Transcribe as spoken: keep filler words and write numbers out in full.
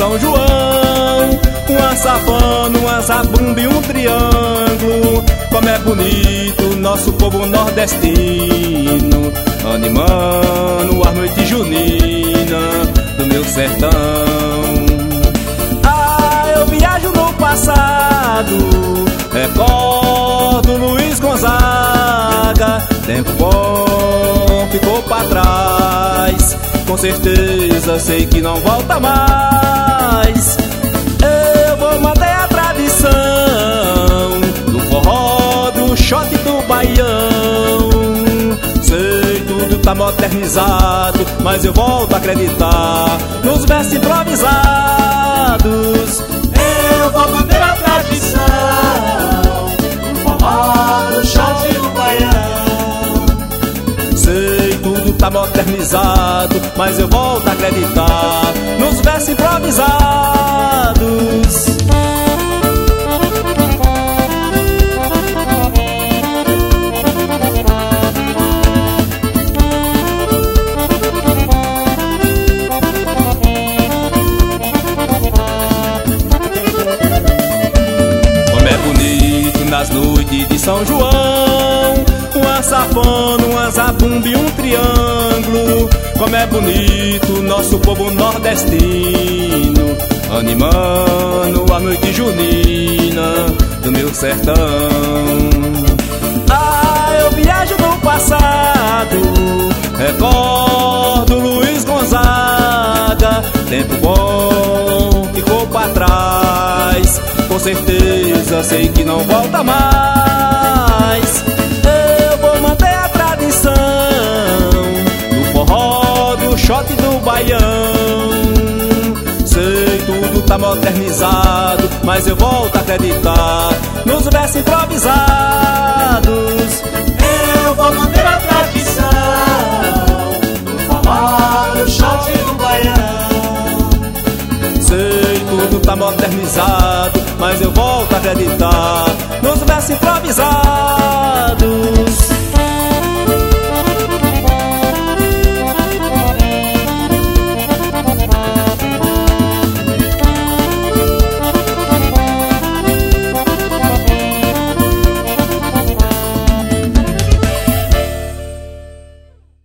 São João. Uma sanfona, uma zabumba e um triângulo. Como é bonito nosso povo nordestino, animando a noite junina do meu sertão. Ah, eu viajo no passado, recordo Luiz Gonzaga. Tempo bom ficou pra trás, com certeza sei que não volta mais. Eu vou manter a tradição do forró, do shot e do baião. Sei tudo tá modernizado, mas eu volto a acreditar nos versos improvisados. Eu vou manter a tradição do forró, do shot e do baião. Sei tudo tá modernizado, mas eu volto a acreditar nos versos improvisados. Nas noites de São João, uma sanfona, uma zabumba e um triângulo. Como é bonito nosso povo nordestino, animando a noite junina do meu sertão. Ah, eu viajo no passado, recordo Luiz Gonzaga. Tempo bom ficou pra trás, com certeza sei que não volta mais. Eu vou manter a tradição do forró, do shot e do baião. Sei tudo tá modernizado, mas eu volto a acreditar nos versos improvisados. Eu vou manter a tradição do forró, do shot e do baião. Sei tudo tá modernizado, mas eu volto a acreditar nos versos improvisados.